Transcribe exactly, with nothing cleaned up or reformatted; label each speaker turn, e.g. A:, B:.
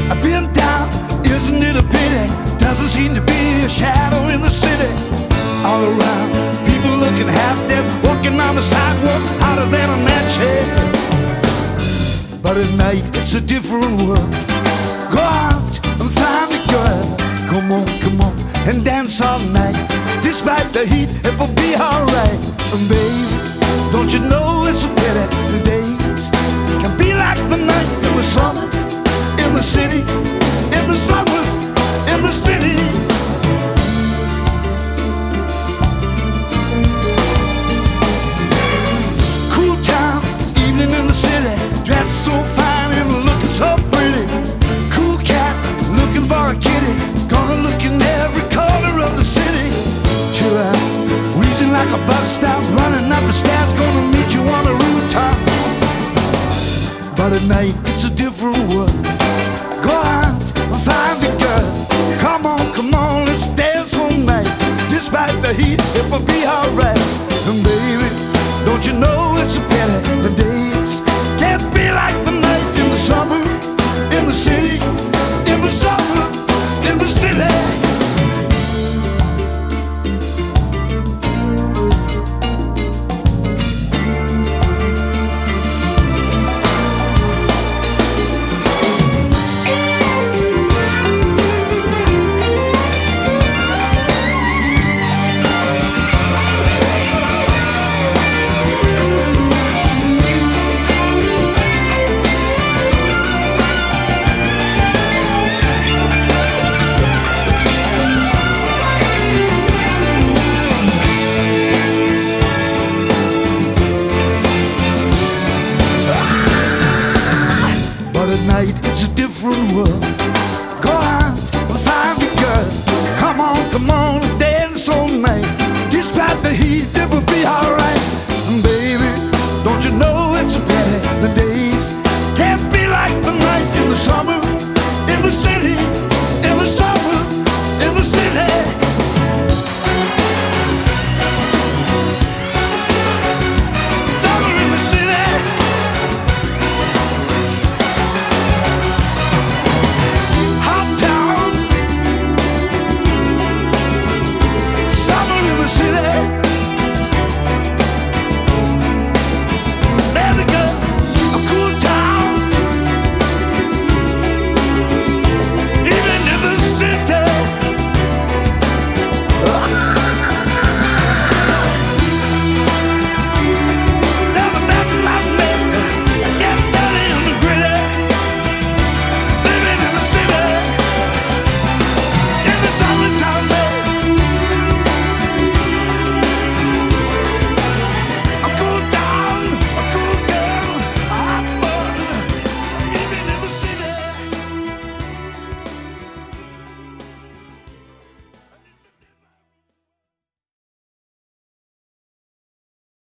A: I've been down, isn't it a pity? Doesn't seem to be a shadow in the city. All around, people looking half dead, walking on the sidewalk, hotter than a match head. But at night, it's a different world. Go out and find a girl. Come on, come on, and dance all night. Despite the heat, it will be alright. And baby, don't you know it's a pity the days can be like the night in the summer, in the city, in the summer, in the city. Cool town, evening in the city, dressed so fine and looking so pretty. Cool cat, looking for a kitty, gonna look in every corner of the city. Chill out, wheezing like a bus stop, running up the stairs, gonna meet you on the rooftop. But at night, it's a different world.